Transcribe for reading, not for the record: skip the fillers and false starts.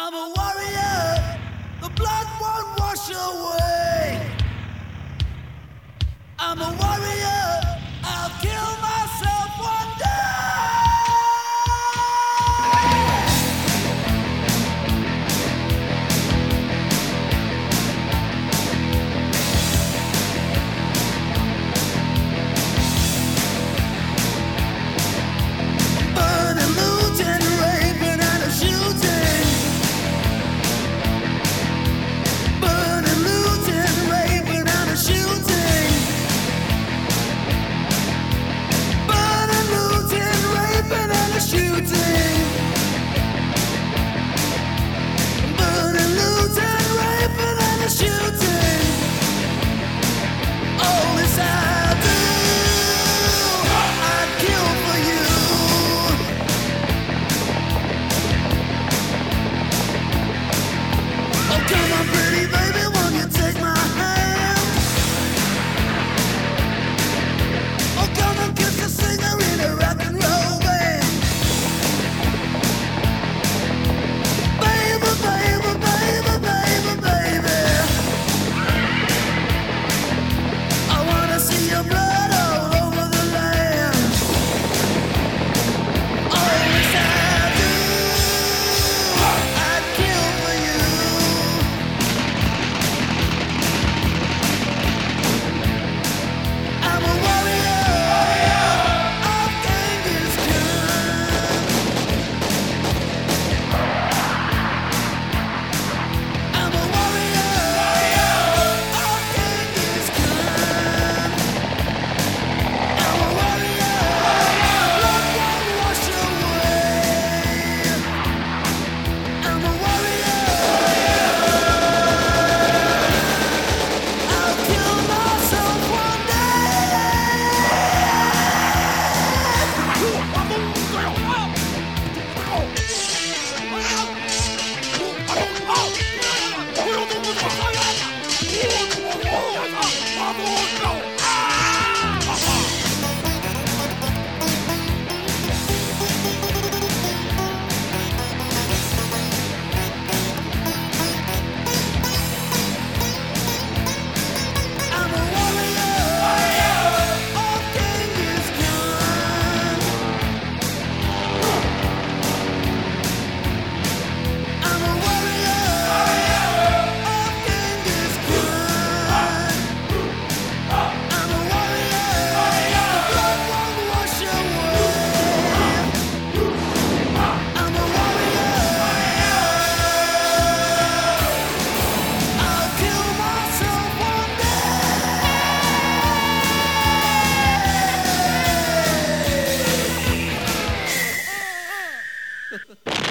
I'm a warrior, the blood won't wash away. I'm a warrior, I'll kill myself one day. Burning, looting, raping, and shooting. Burning, looting, raping, and shooting. Burning, looting, raping, and shooting. Burning, looting, raping, and shooting. All this I do, I'd kill for you. Oh, come on, pretty baby, won't you take my hand? Oh, come and kiss the singer in a rock and roll band. Baby, baby, baby, baby, baby, I wanna see your blood all over the land. All this I do, I'd kill for you. I'm a warrior of Genghis Khan. I'm a warrior of Genghis Khan. I'm a warrior, blood won't wash away. I'm a warrior, I'll kill myself one day. I'm a warrior of Genghis Khan. I'm a warrior of Genghis Khan. I'm a warrior, the blood won't wash away. I'm a warrior, I'll kill myself one day.